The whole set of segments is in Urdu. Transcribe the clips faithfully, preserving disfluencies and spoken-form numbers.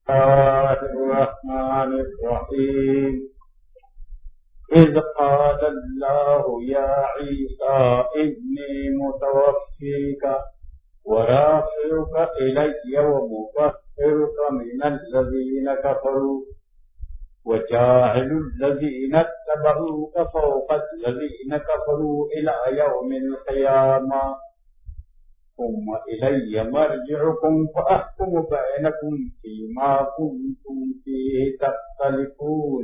الله الرحمن الرحيم إذ قال الله يا عيسى إني متوفيك ورافعك إلي ومطهرك من الذين كفروا وجاعل الذين اتبعوك فوق الذين كفروا إلى يوم القيامة ثم إلي مرجعكم فأحكم بينكم فيما كنتم فيه تختلفون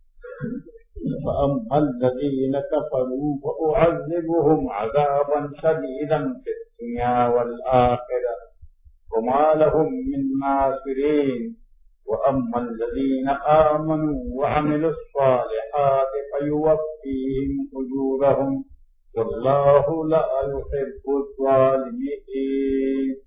فأما الذين كفروا فأعذبهم عذابا شديدا في الدنيا والآخرة وما لهم من ناصرين وأما الذين آمنوا وعملوا الصالحات فيوفيهم أجورهم والله لا يحب الظالمين.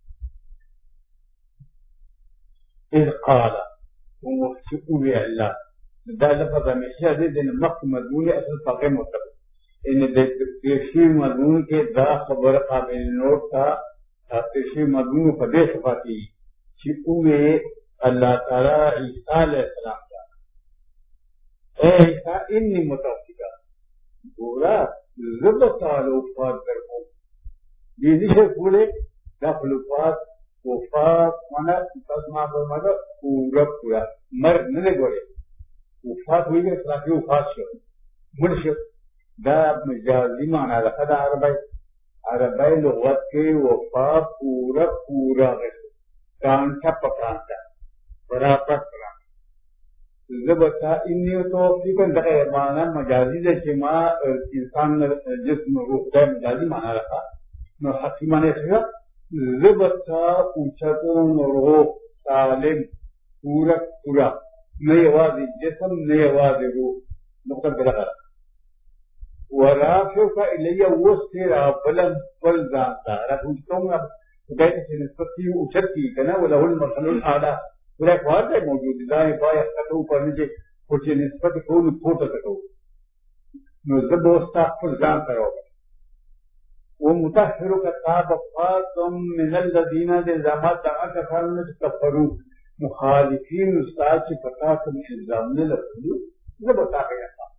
إذ قال ومفتقوا بالله دا لفظ ہمیشہ دے دن مخت مضمون اصل فقہ مطلب ان پیشی مضمون کے دا خبر قابل نوٹ تھا پیشی مضمون پدے صفاتی چھوئے اللہ تعالی عیسیٰ علیہ السلام کا اے عیسیٰ انی متوفیکا گورا زبطال وفات کرکو بیدی سے پورے دخل وفات وفات مانا تسمع برمانا پورا پورا مرد نلے گورے وفات ہوئی گئے سلاکی وفات شو مرشو دا مجازی مانا رکھا دا عربائی عربائی لغت کے وفات پورا پورا غیسو کانچا پکانتا برابر پکانتا زبطا انی توفی کن دقیق مانا مجازی دا چما انسان جسم روح دا مجازی مانا رکھا نو حقی مانا سکا زبطا اوچتون روح سالم پورا پورا نئے واضح جسم نئے واضح روح نقطہ بلغا ورافعك إلي وسيرا بلن بلزانتا رفوشتوں گا خدای سے نسبتی اچھتی کنا وله المثل الاعلی خدای کو آتا ہے موجود دائیں بائیں خطو پر نیچے کچھ نسبتی کون پھوٹا کٹو نزد دوستا بلزانتا ہوگا ومطهرك تاب فاطم من الذين دي زامات دعا کفرون کفرون مخالفین استاد سے پتا تم الزام نے لگو یہ بتا گیا تھا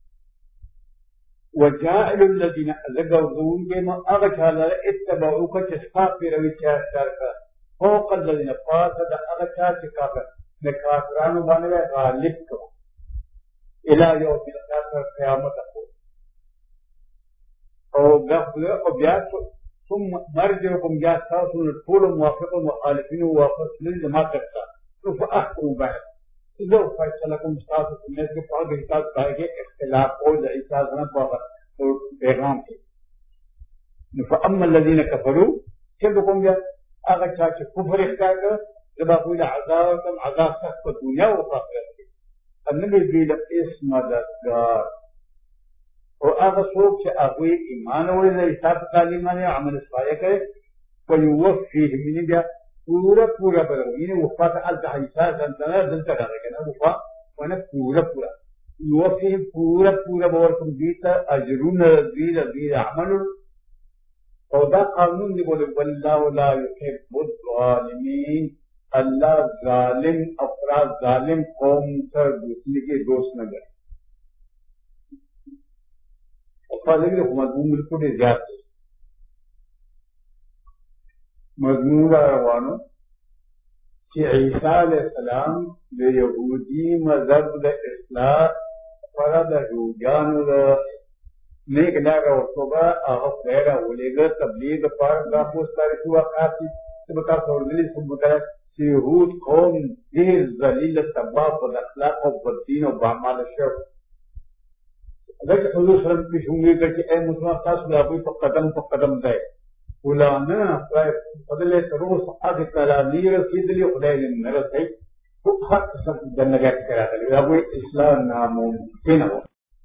وجاعل الذين لغوا کے ما اغشال اتبعوك تشفا في رويتها شركا فوق الذين فاسد اغشا شكاكا نكافران بانے غالب کو الى يوم القيامه قیامت کو او غفل او بیاس ثم مرجعكم جاء تاسون طول موافق مخالفين ووافق للجماعة کرتا تو فأحكم بعد لو فیصلکم استاذ سنت کے پاس احساس پائے گے اختلاف اور احساس نہ پاگا اور پیغام کے فأما الذين كفروا كذبكم جاء اگر چاچے کفر اختار کر جب اقول عذابكم عذاب سخت دنیا و آخرت کے النبی بیل اسم مددگار اور آغا سوک چھے آغوی ایمان ہوئے لئے حساب تعلیمانے عمل صالح کرے فیوفیہ منی بیا پورا پورا برو یعنی وفات علتا حیثہ زندنا دلتا رہے گا وفا وانا پورا پورا یوفیہ پورا پورا بورکم دیتا اجرون رضیر رضیر عمل اور دا قانون دی بولے واللہ لا یحب الظالمین اللہ ظالم افراد ظالم قوم سر دوسری کے دوست نہ گئے فالگی مضمون بالکل زیادہ مضمون روانو کہ عیسیٰ علیہ السلام دے یہودی مذہب دے اصلاح فرد یہودیانو دے نیک لاغا وصوبہ آغف غیرہ ولیگا تبلیغ پارک داپوس تاریخ واقعاتی سبتا خوردلی سبتا سیہود قوم دیر ذلیل تباہ و اخلاق و بدین و بعمال شر اگر حضور صلی اللہ علیہ وسلم پیش ہوں گے کہ اے مسلمان خاص لابوی تو قدم تو قدم دے اولانا فضل روس آگے تلالیر رسید لی خدای نرس ہے تو حق سب جنگیت کرا دلی لابوی اسلام ناممکن ہو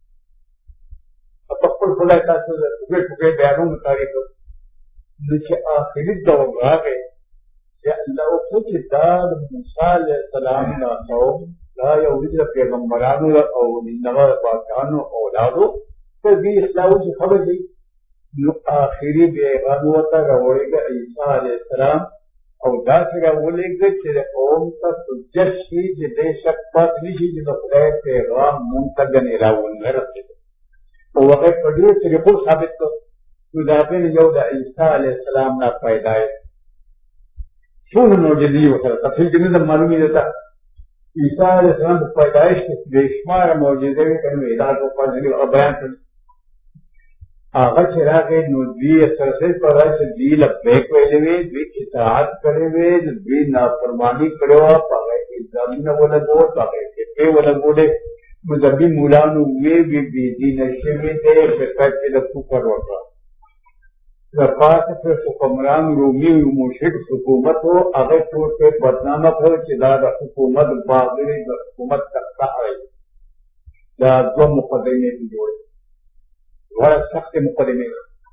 اب اپر خدای تاثر اگر چکے بیانوں میں تاریخ لیکن آخری دور آگے کہ اللہ خود داد موسیٰ علیہ السلام لا قوم لا یولد پیغمبرانو او نغا باکانو اولادو تو بھی اسلام سے خبر دی آخری بیغانوتا روڑے گا عیسیٰ علیہ السلام او دا سره ولېږده چې د قوم ته حجت شي چې دې شک پاتې نه شي چې د خدای پیغام مونږ ته ګنې راونه رسېده او هغه په ډېرو طریقو ثابت کړ. نو د هغې نه یو د عیسی علیه السلام نه پیدایښت څونه معجزې ورسره تفصیل کې نه ده معلومې ده ته عیسی علیه السلام په پیدایښت کې بې شماره معجزې وې که نو علاج وکړل هغه بیان کړل. هغه چې راغی نو دوی سرسید په رایه چې دوی لبیک ویلې وې دوی اطاعت کړی وې دوی نافرماني کړې وه په هغه الزامونه ولګول په هغه فتوې ولګولې مذهبي مولانو وې وې بېدینه شوې دی فقط چې د کفر وکړه د پاسه پر حکمران رومي و مشرک حکومت و هغه ټول پرې بدنامه کړ چې دا د حکومت باغی د حکومت تخته دی. دا دوه مقدمې دي جوړې غوره سختې مقدمې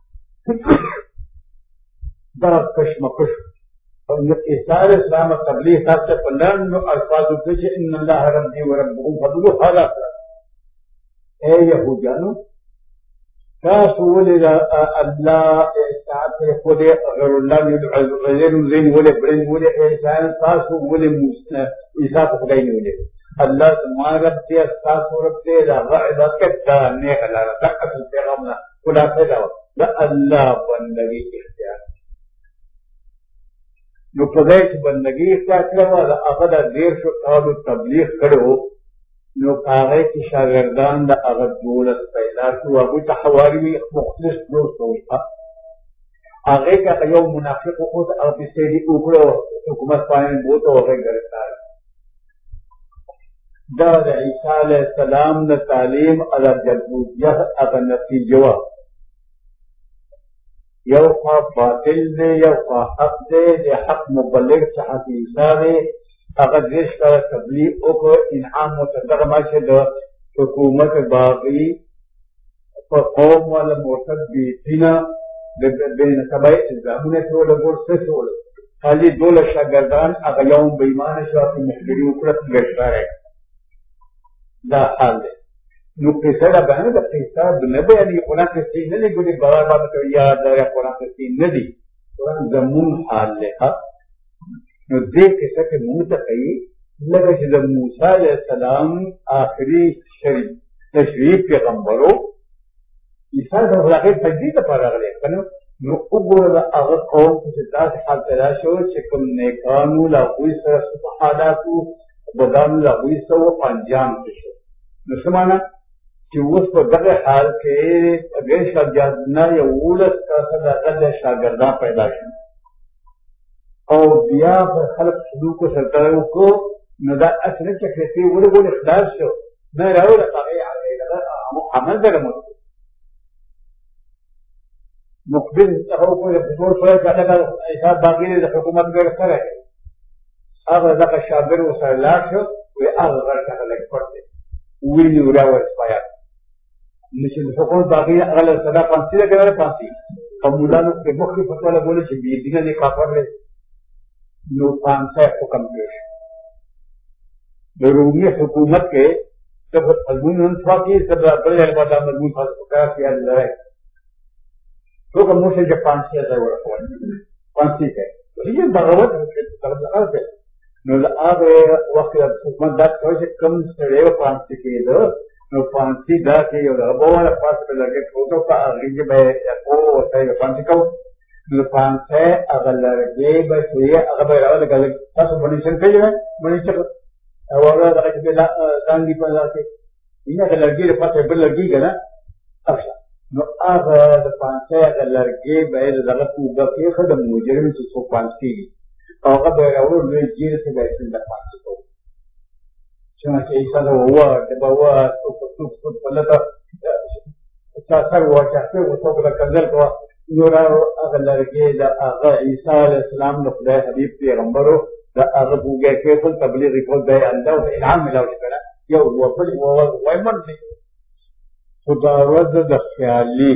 دا کشمکش او عیسی علیه السلام تبلیغ تاسو په لنډو الفاظو کې چې ان الله ربي وربكم فضلوا هذا اے یهودیانو تاسو ولې الله اطاعت خو دې غیر الله غیر زین ولې برین ولې انسان تاسو ولې عیسی په خدای نه ولې الله زما رب دې تاسو رب دې دا عبادت کړه نه حلال دا اصل پیغام نه خدا ته دا الله بندگی اختیار نو په دې چې بندگی اختیار کړو دا هغه د ډیر شو کالو تبلیغ کړو نو هغه کې شاګردان د هغه دولت پیدا شو هغه ته حواری مختلف دوست وو هغه کې یو منافق او او په سړي وکړو حکومت باندې بوته هغه ګرځار دا د عیسی علیه السلام د تعلیم علی الجدویه هغه نتیجه وه یو خوا باطل دی یو خوا حق دی د حق مبلغ څخه عیسی دی هغه دیش کله تبلیغ وکړو انعام مصدقه ما چې د حکومت باغی په قوم والا مرتد بیتینا د بین سبای الزامونه ټول ګور څه ټول خالي دوله شاګردان هغه یو بېمانه شو په مخبري وکړه ګرځاره دا حال دی نو قصه دا باندې د قصه د نه بیانې قرآن کې نه دی ګوري بار بار ته یاد دی قرآن کې نه دی قرآن زمون حال له نو دې قصه کې موږ ته کوي لکه چې د موسی علیه السلام آخري شریف تشریف پیغمبرو عیسی د هغه تجدید لپاره راغلی کنه نو وګوره د هغه قوم چې داسې حال پیدا شو چې کوم نیکانو له هغوی سره څه حالاتو بدانو له هغوی سره انجام شو نو څه معنا چې اوس په دغه حال کې هغې شاګردانه یولس کسه د هغه شاګردان پیدا شو او بیا په خلق سلوک سره وکړو نو دا اصل چې کړي ولې ولې خلاص شو نه راوړه هغه عمل دغه مقبل هغه په ټول سره کله حساب باقي د حکومت ګر سره هغه دغه شاګر وسره لاړ شو وی هغه ورته لګ پړته ویني وراور سپایا نشي د حکومت باقي هغه صدا پانسي لګره پانسي او مولانو په مخکې فتوا لګول چې دې دینه نه کافر دی نو پانسه حکم کړی د رومي حکومت کې سب مضمون انصفا کې سب بل عبادت مضمون خاص کار کیا لري تو کوم څه چې پانسي ځای ورکول پانسي کې دې بغاوت څه نو هغه وخت د حکومت دا چې کم سره پانسي کې ده نو پانسي دا کې یو غوړه پاتې لګي ټوټو په هغه کې به او څه پانسي کو نو پانسه هغه لرګي به چې هغه به راځي تاسو باندې څنګه کوي باندې څه او هغه دا چې لا څنګه په ځای کې نه لرګي په بل لرګي کنه اصلا نو هغه د پانسه هغه لرګي به دغه په کې خدای مجرم چې څو پانسي هغه به راوړل لوی جیر څه به څنګه پانسي کو چې ایسا نو هو د بوا تو تو په لته تاسو ورته او څو کله کنځل کوه نو هغه لرګي د هغه عیسی علیه السلام نو خدای حبیب پیغمبرو د هغه بوګه کې خپل تبلیغ کو دی الله او انعام ملاوي کړه یو وپل وای من دي خدا ورځ د خیالي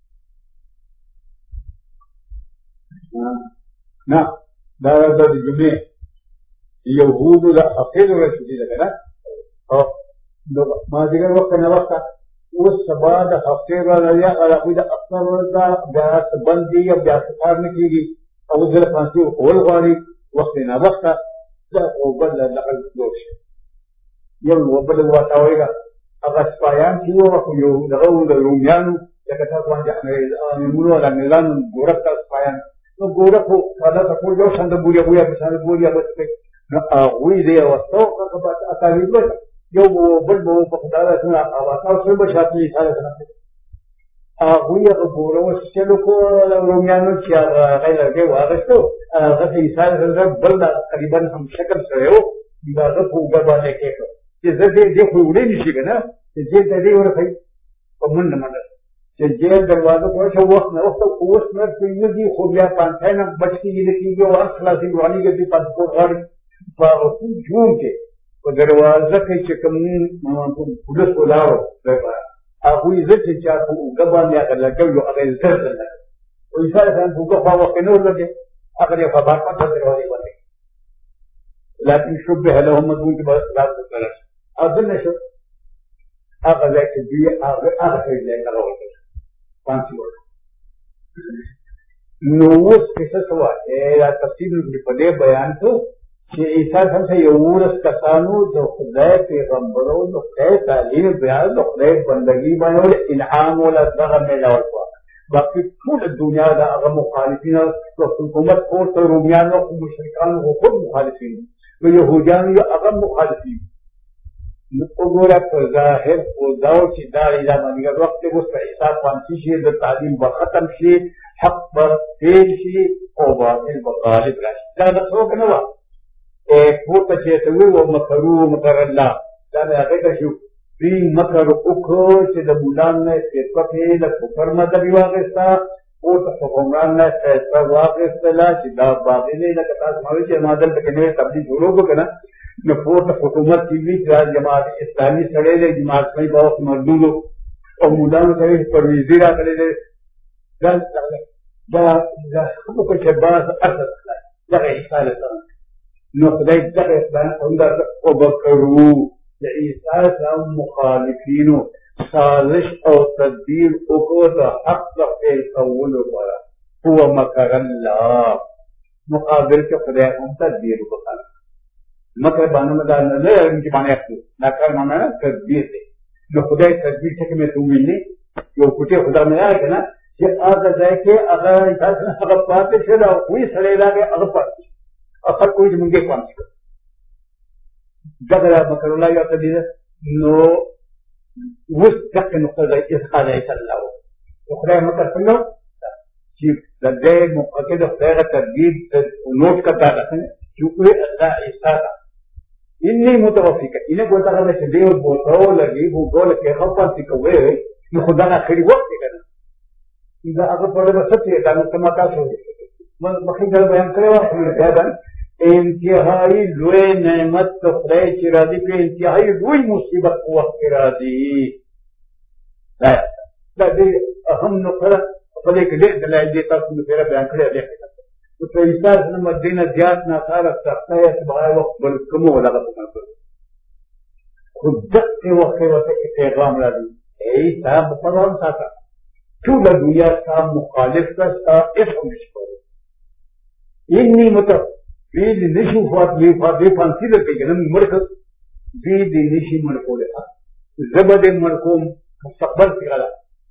نه دا د جمعې يهودو د اخر ورځ دي کنه او نو ما دغه وخت نه وخت اوس سبا د هفته ورځ یا هغه د اکثر ورځ بیا بندي یا بیا کار نه کیږي او ځل پانسي اول غواړي وقت نه وخت دا او بل لغل دوش یو وبل واتاویګه هغه سپایان چې یو یو دغه د رومیانو لکه تاسو باندې امونو ولا ميلان ګورک تاسو سپایان نو ګورک خو دا ټول یو څنګه بوریا بوریا په څنګه بوریا په نو هغه دې وستو هغه په اتاوی بل یو بل بل په خدای سره هغه تاسو به شاتلی سره سره هغه یې ګورو چې لو کو رومیانو چې هغه لګي واغستو هغه یې سره بل تقریبا هم شکل سره یو دا په وګړه باندې کې چې زه دې دې خو وړي نشي کنه چې دې دې ورخی په منډه منډه چې جیل دروازه په شو وخت نه وخت اوس نه کېږي خو بیا پانځه نه بچی دې کېږي او هر خلاصي رواني کې پاتې کو غاړي په جون کې په دروازه کې چې کوم پولیس ولاړو هغه یې ځکه چې هغه وګړه باندې هغه لګو هغه زړه نه او یې سره څنګه وګړه په وخت نه ولګي هغه یې په بار په دروازه باندې لكن شبه لهم مدون كبار لا تقدر أظن شو أخذ ذاك البيئة أخذ أخذ ذاك الروح فانسي ولا نووس كيسة سوا إيه تفسير الجبلة بيان تو شيء إنسان هم سيورس كسانو جو خدای پیغمبرو جو خدای تعلیم بیان جو خدای بندگی بانو انعام ولا دغه ملاول کو باقي ټول دنیا دا هغه مخالفین او حکومت او ته رومیان او مشرکان او خود مخالفین او يهوديان یو هغه مخالفین نو وګوره په ظاهر او داو چې دا اله باندې وخت کې وسه حساب پانسی شي د تعلیم به ختم شي حق پر تیل شي او باطل به غالب راشي دا د څوک نه و اے پورته چې ته وو مکرو مکر الله دا هغه شو بی مکر اکو چې د بولان نه پټه د کفر مذهب واغستا او د حکمران نه فیصله واغستلا چې دا باطل نه لکه تاسو ماوي چې مادل ته کنه تبدیل جوړو کنه نو پورته حکومت کی وی چې جماعت اسلامي سره له جماعت په باور مردود او مولانو ته پرويزي راغلي دا دا دا خو په چې باز اثر دا رساله نو خدای دغه اسلام اندر او بکرو عیسی سلام مخالفینو سازش او تدبیر اکو دا حق دا فیل قولو بارا هو مکر اللہ مقابل کے خدای ہم تدبیر بخانا مکر بانا مدار نظر انکی بانا اکتو ناکار مانا تدبیر دے نو خدای تدبیر چکے میں تو ملنے یو کچھے خدا میں آئے کنا کہ آگا جائے کہ اگر انسان اگر پاتے شدہ کوئی سڑے لاغے اگر پاتے اگر کوئی جمنگے پانچ کر دغه مکر الله یو تدبیر نو وس دغه نقطه د اسقاط الله او خدای مکر څنګه چې د دې مؤکد خدای تدبیر نوٹ کرتا ہے چې کوئی الله اسقاط انی متوفیک انه ګوتا غل چې دیو بوتو لګي وو ګول کې خپل څه کوي نو خدای اخري وخت کنه دا هغه په لور څه ته دا نو کما تاسو مخکې بیان کړو دا انتہائی لوی نعمت تو خدای چې راضي په انتہائی لوی مصیبت وخت راضي دا دا دې اهم نقطه په دې کې د دلایل دي تاسو نو پیرا بیان کړی دی او په اساس نه مدینه زیات نه کار سخته یې سبا وخت بل کوم ولا غوښتل خود دغه وخت وته کې پیغام راځي ای صاحب په اړه ساته ټول دنیا سره مخالف کا افهم شو انی مت بيد نشو فات بي فات بي فانسي لكي جنم مركز بيد نشي مركو لها زبد مركو مستقبل سيغلا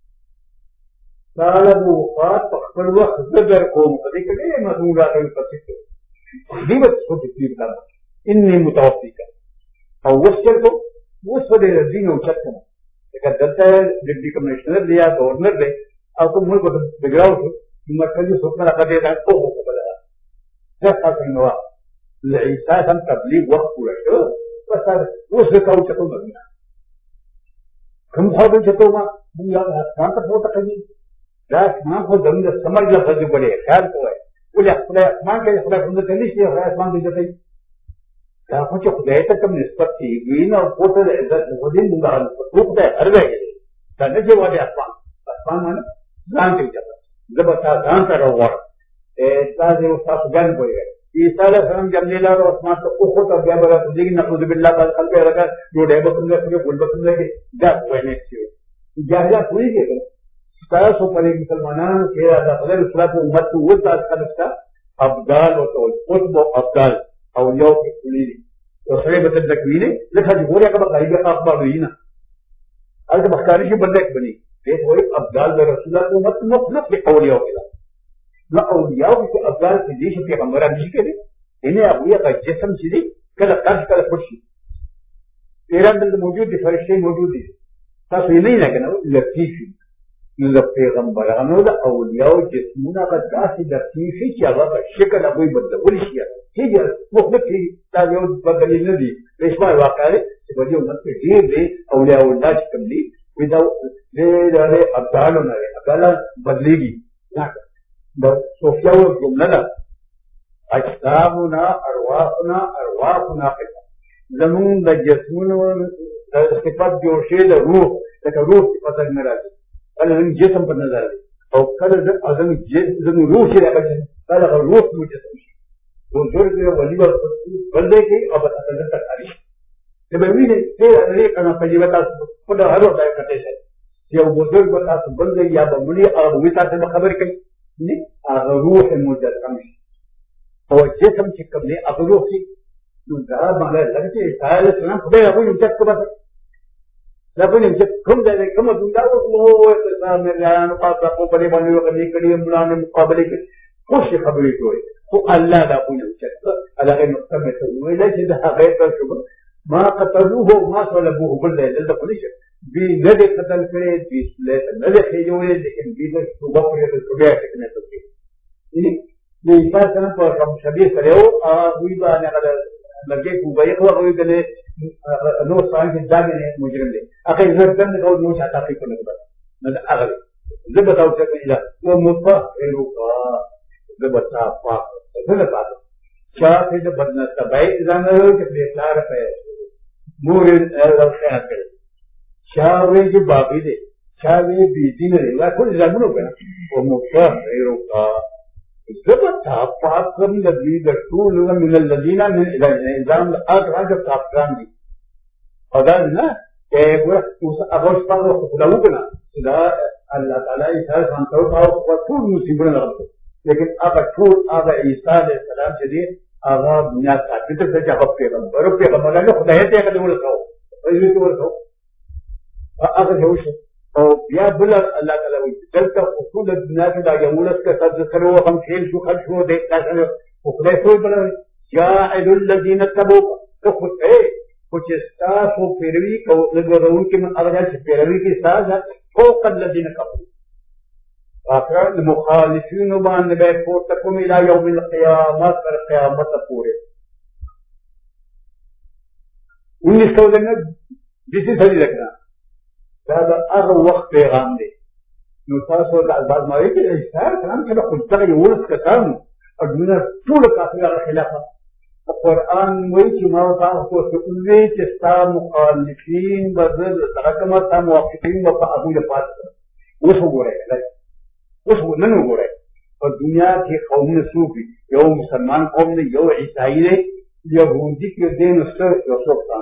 طالبو فات تخبر وقت زبر قوم فذيك ليه مدون راقه يفتسكو دي بس خود تكتير كلام اني متوفيك او وشكرتو وصفه دي الدين وشكنا لكن دلتا جدي کمشنر دیا گورنر دے او تو ملک بگراو تو مرکزی سکنا رکھا دیتا ہے اوہو کو بلا جیسا سنگوا لعیسیٰ ہم تبلیغ وقت پورا شو بس اس رکاو چکو مدینہ کم خوابو چکو ما بنیا حسان تک ہوتا کجی دا اسمان کو زمین سمجھ لفظ بڑے خیال کو ہے بولے خدای اسمان کے خدای خدای تنیش ہے خدای اسمان بھی جاتے دا کچھ خدای تک کم نسبت تھی گوین اور پوتر عزت خدین بنگا نسبت وہ خدای ہر گئے گئے دا نجے والے اسمان اسمان مانا زان کے جاتا زبتا زان کا روار تازه استاد ګان کوي عیسی علیه السلام جمع لا او اسمان ته او خو ته بیا برابر دي نه خو بالله تعالی خلق راګه ډوډۍ به څنګه څنګه ګول به څنګه کې دا ویني شي جاهلا کوي کې تاسو په مسلمانانو کې راځه خپل رسول امت ته وځه خلک ابدال وتول قطب ابدال اولیاء کی کلی او سره بدل تکوینه لکه جمهوریت کا بقایده اخبار وینا البته بخاری شي بندک بني دې وایي ابدال د رسول الله امت مطلق دی اولیاء کې نو اولیاء کې ابدال کې دي چې پیغمبران دي کېږي انه هغه کا جسم چې دي کله کله کله پټشي ایران د موجود دي فرشتي موجود دي تاسو یې نه لګنه لطیفي نو پیغمبرانو د اولیاء جسمونه کا داسې لطیفي چې هغه شکل هغه بدلول شي هیڅ مخلوق کې دا یو بدل نه دي پښما واقعي چې په دې امت کې ډېر دي اولیاء الله چې کوم دي ودا ډېر ابدال نه لري ابدال بدلېږي د صوفیاو جمله اجسامنا ارواحنا ارواحنا زمون د جسمونو د صفات جوړ شي د روح لکه روح صفات نه راځي کله جسم په نظر او کله د اذن جسم روح شي راځي کله روح مو جسم شي بزرگ ولی بندے کی اب اصل تکاری جب وینے پھر انہی کنا پجیبتا خدا ہر وقت کرتے ہیں یہ بزرگ بتا بندے یا بملی اور ویتا سے خبر کئی نہیں روح مجسم اور جسم کی کبھی اب روح کی تو ذرا مگر لگتے سائل سلام خدا ابو یوسف کو بتا لابد ان کم دے کم دنیا وہ میں بیان پاس کو بڑے بڑے کبھی کڑی بلانے مقابلے کے خوش خبریں کوئی تو اللہ دا پوجا چکتا اللہ کے نقطہ میں تو وہ لے جدا غیر پر شبہ ما قتلوه ما صلبوه بالله دل دا پولیس بھی ندے قتل کرے بھی ندے خیجوئے لیکن بھی در صبح پر یہ صبح ٹکنے سکتے یہ عیسیٰ سنم پر کم شبیہ کرے ہو آگوی با آنے قدر لگے کو بیقوا ہوئی دلے نو سال کی داگے نے مجرم دے اگر زردن نے کہو نو شاہتا فی کرنے کو بتا ندے اگر زبتاو چکنے جا وہ مطبع ایروکا زبتا پاک زبتا پاک شاہ سے جب بدنا تبائی ازانا رہو جب بیتار پہ مورد خیال کرے شاہ وے جو بابی دے شاہ وے بیدی نہ رہے کل ازامنوں پہ وہ مطبع ایروکا زبتا پاک کم لدی دستول من اللذین من ازام آج راجب تاپکان دی خدا دینا کہ اگر اس پاک وقت خلاو کنا اللہ تعالیٰ عیسیٰ سانتا ہو پاک وقتور مصیبرن لگتا لیکن اب ٹھول اب عیسیٰ علیہ السلام سے دی آغا بنیاد ساتھ کتر سے جاہب پیغمبر پیغمبر اللہ خدا ہے تیہ قدم لکھاؤ ویسے تو لکھاؤ آغا جوش اور بیا بلا اللہ تعالیٰ ہوئی جلتا اصول دنیا کی دا یمولت کا صد کرو ہم کھیل شو خد شو دیکھتا شو خدا سوئی بلا جاعد الذین اتبوک تو خود ہے کچھ استاس و پیروی کو ان کے من اغجال سے پیروی کی استاس ہے فوق الذین کفر آخر المخالفین بان بیت پورتکم الى یوم القیامت پر قیامت پورے انیس سو دن جسی سلی رکھنا زیادہ اغر وقت پیغام دے نوساس و بعض ماوی کہ اشتار کلام کہ خود تک یورس کتام اور دنیا طول کافی اغر خلافہ قرآن وی چی موتا کو سکلوی چستا مخالفین بزر ترکمہ تا موافقین و فعبو لفاظ اس ہو گو رہے ہیں اس وہ نن ہو رہے اور دنیا کے قوم نے صوفی یو مسلمان قوم نے یو عیسائی نے یہودی کے دین اس سے رسولتان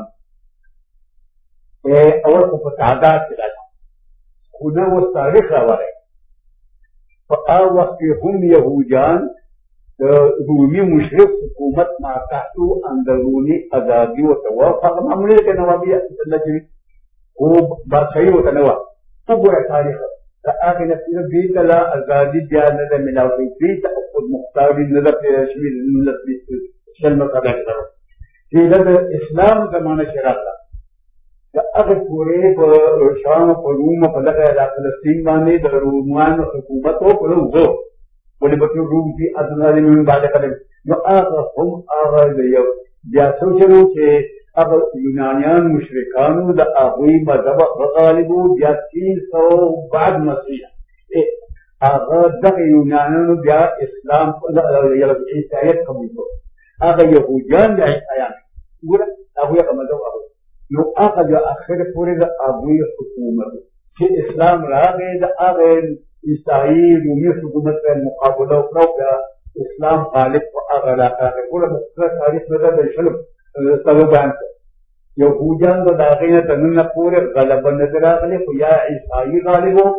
اول کو تعداد چلا خدا وہ تاریخ روا رہے فآ وقت ہم یہودیان رومی مشرق حکومت ما تحتو اندرونی ازادی و توافق معمولی کے نوابی اللہ جنی وہ بادشاہی و تنواب تو گوڑا تاریخ آگے نفسینا بیتا لا ازادی بیا نظر ملاوی بیتا اخد مختاری نظر پیرشوی نظر شل مقابلہ کرو یہ نظر اسلام زمانہ شراکہ اگر پورے شام و روم و فلق علاق فلسطین بانے در رومان حکومت ہو پلو ہو بولے بطلو روم کی ادنالی میں بعد قدم جو آغا ہم آغا لیو بیا سوچنو کہ اب یونانیان مشرکانو دا آغوی مذہب غالبو بیا تین سو بعد مسیح آغا دا یونانیانو بیا اسلام عیسائیت قبول کو آغا یہودیان بیا عیسائیان گولا آغوی کا مذہب آغوی نو آغا جو آخر پورے دا آغوی حکومت کہ اسلام را گئے دا آغا عیسائی رومی حکومت کا مقابلہ اکراو بیا اسلام غالب و آغا لاقا ہے پورا مقصر تاریخ مدر دا شلم سلو بیان کر یہودیان دا داغین تنن پورے غلب نظر آگلے کو یا عیسائی غالب ہو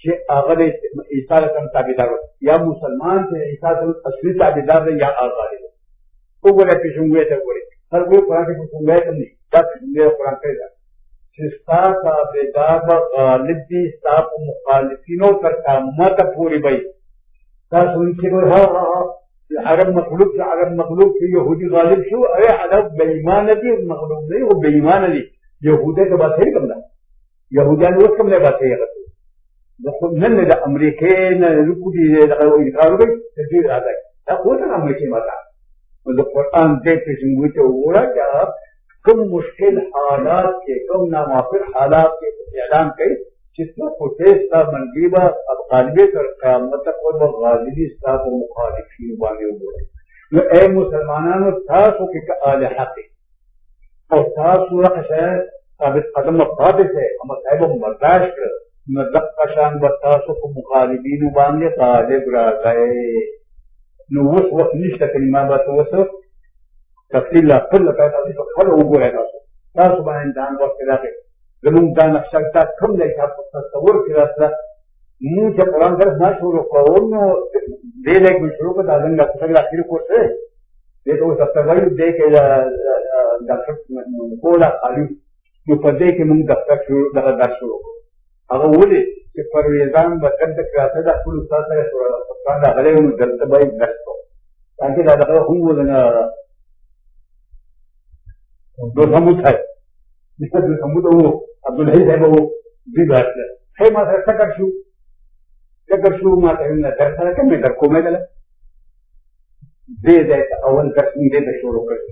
چې هغه د عیسی علیه السلام تابعدار یا مسلمان چې عیسی علیه السلام اصلي تابعدار دی یا هغه دی. وګوره پیشنګوی ته وګورئ، هر کوئی قرآن کې پیشنګوی ته نه دا پیشنګوی قرآن کې ده چې ستا تابعدار به غالب دي ستا په مخالفینو تر قیامت پورې به وي. تاسو چې وایي ها ها ها عرب مغلوب شو عرب مغلوب شو یهودي غالب شو، ارے عرب بے ایمان دي مغلوب نہیں وہ بے ایمان دي. یهودي ته بات هیڅ کوم نه یهودیان اوس کوم نه بات هیڅ نن د امریکې نه رکو دي دغه انکار کوي چې دې راځي دا اوس نه امریکې ماته نو د قرآن دې پیشنګوی ته وګوره چې کوم مشکل حالات کې کوم ناموافق حالات کې اعلان کوي چې څه کوټه ستا منګي به افغاني تر قیامت پورې غالبي ستا په مخالفین باندې وګورئ. نو اے مسلمانانو تاسو کې اهل حق او تاسو راشه ثابت قدم پاتې شئ او مصائب برداشت کړئ نو دغه شان به تاسو په مخالفینو باندې غالب راځئ. نو اوس وخت نشته کلمه به اوس تفصیل لا خپل لپاره تاسو په خپل وګورئ. تاسو تاسو باندې ځان وخت راغی زمونږ دا نقشه تا کوم ځای تاسو تصور کړی راځه موږ چې قرآن درس نه شروع کوو نو دې لږ شروع کړه دا څنګه څنګه اخر کوڅه دې ته اوس تاسو دې کې دا کولا خالي نو په دې کې موږ دفتر شروع دغه درس شروع هغه ولې چې پرویزان به څنګه کړه دا ټول تاسو سره شروع دا غلې نو دلته به درس کوو تاکي دا دغه هم ولنه دو سموت ہے مثل سموت وہ عبدالحی صاحب وہ بھی بات ہے ہے ما سره څه شو څه شو ما ته نه در سره کوم در کومه ده دې دې اول درس دې د شروع کړل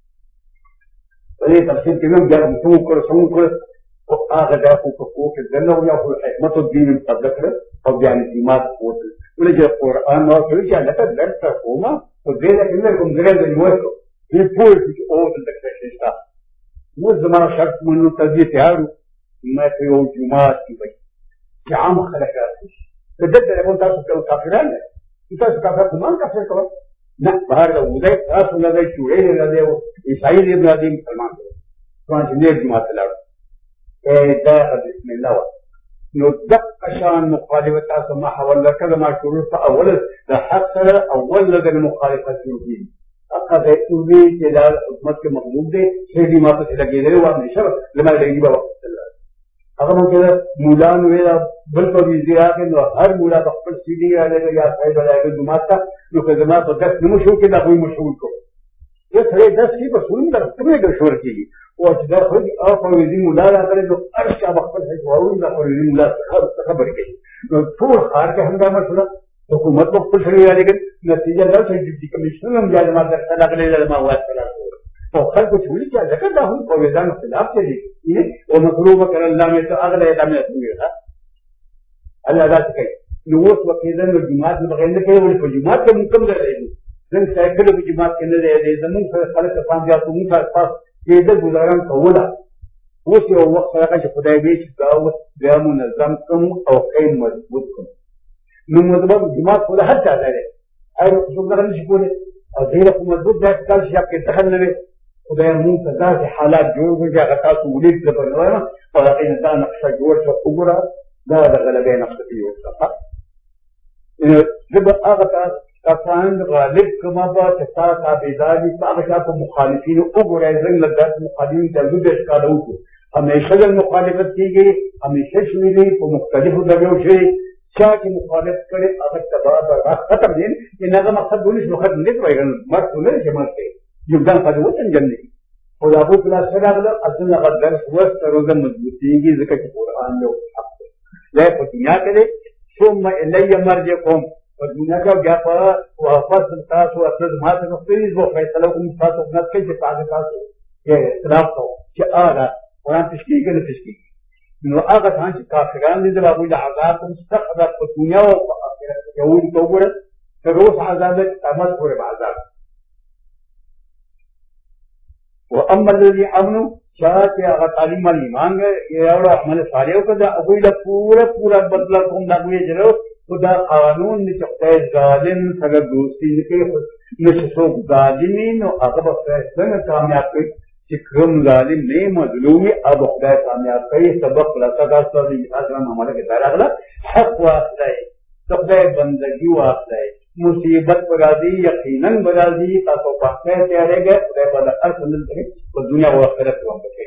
ولې تفصیل کې موږ جام څو کړو څو کړو او هغه دا کو کو کې دنه یو خو حکمت الدین مقدس او بیان ایمان قوت ولې چې قرآن نو څه چې لکه درس کومه او دې دې کوم ګرځي دی نو یہ پور کی اور تک وہ زمانہ شرط منو تجزیہ تیار میں تو وہ جماعت کی بھائی کہ عام خلق راتی تدد لبون تاسو کافران تاسو کافر کمان کافر کوا نہ باہر دا ودای تاسو نه دی چوڑے نه دی عیسائی دی نه دی مسلمان دی کوم چې نه جماعت لاړ اے دا بسم الله نو دق شان مخالفت تاسو ما حول کله ما شروع په اول د حق سره اول د مخالفت دی اقا دې چې دا حکومت کې مغلوب دی چې دې ماته څه لګېدل و همیشه لمه لګي بابا هغه مونږ مولان ویلا بل په دې راغی نو هر مولا د خپل سی ډي راغی یا صاحب راغی جماعت ته نو که زما په داس نمو شو کې دا کوئی مشهور کو یو سره داس کې په سولم در څنګه د شور کېږي او چې دا خو او په دې مولا راغلی نو ارشا خپل څه وایي دا په دې مولا خبر کوي نو ټول خار کې هنګامه شوه حکومت کو خپل شری راغی نتیجه دا چې ډیپټي کمشنر هم جاله ما درته راغلی له ما واسطه او خلکو چې ولي چې ځکه دا هم په ویزان خلاف دي او مطلوب کړه الله مې ته اغله ادمه کوي ها الله ذات کوي نو اوس وکیدل نو جماعت نه بغیر نه کوي ولې په جماعت کې مکم درې زم سایکل په جماعت کې نه دی زمون سره خلک پام بیا کوم کا پاس دې د گزاران کوله اوس یو وخت هغه چې خدای دې چې دا اوس بیا منظم کوم او قیم مضبوط کوم نو مطلب جماعت کوله هر ځای دی اې څو څنګه نشي کوله او دې په مضبوط ځای کې تاسو کې دخل نه خدای مونږ ته داسې حالات جوړ کړي چې هغه تاسو ولید د بنوایم او هغې نه دا نقشه جوړ شوه وګوره دا د غلبې نقشه کې جوړ شوه زه به هغه کسان غالب کړمه به چې ستا تابعدار دي په هغه چا په مخالفینو وګورئ زنګ له داسې مخالفین ته زود ښکاره وکړو همیشه د مخالفت کېږي همیشه شوي په مختلفو ډلو شوي چا چې مخالف کړي هغه تباه برباد ختم دي چې هغه مقصد ونیس نو ختم نه کوي مرګ خو نه دی چې مرګ دی یوگدان خواهد وطن جمعی خدا ابو پلاس خیل آگل اصلا قد درس وست روزا مضبوطیگی ذکر کی قرآن لو حق دے لئے پا دنیا کرے ثم الی مرجکم پا دنیا کا گیا پا واپس تاسو اصلا مات نفتریز وہ فیصلہ کم تاسو اپنات کئی سے پاس تاسو یہ اختلاف کو کہ آگا قرآن تشکیل کے لئے تشکیل نو آگا تھان چی کافران دی دل ابو عذاب کم سخت عذاب پا دنیا و پا آخرت یہود کو گرد کہ روز عذاب ہے قیامت پورے بعذاب واما الذي امنوا شاء هغه تعلیم ایمان یې او عمل صالح وکړه او له پورا پورا بدلا کوم دا وی جوړ خدا قانون چې خدای ظالم سره دوستي نه کوي نشي څوک ظالمین او هغه به څنګه کامیاب کوي چې چې کوم ظالم نه مظلوم اب خدای کامیاب کوي. سبق خلاصه دا ستاسو د مثال سره معامله کې دا راغله حق واخلئ د خدای بندګي واخلئ. مصیبت به راځي یقینا به راځي تاسو په خیر تیارېږئ خدای به د هر څه نن په دنیا او آخرت کې